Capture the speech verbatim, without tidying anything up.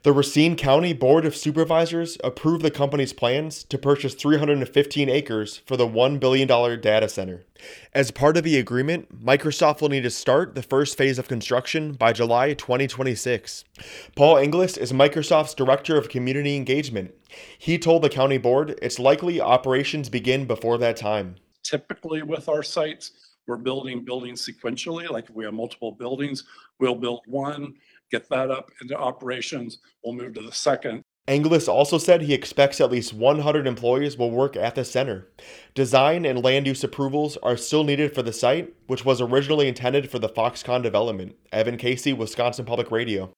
The Racine County Board of Supervisors approved the company's plans to purchase three hundred fifteen acres for the one billion dollars data center. As part of the agreement, Microsoft will need to start the first phase of construction by July twenty twenty-six. Paul Inglis is Microsoft's Director of Community Engagement. He told the county board it's likely operations begin before that time. Typically with our sites, we're building buildings sequentially. Like if we have multiple buildings, we'll build one, get that up into operations, we'll move to the second. Inglis also said he expects at least one hundred employees will work at the center. Design and land use approvals are still needed for the site, which was originally intended for the Foxconn development. Evan Casey, Wisconsin Public Radio.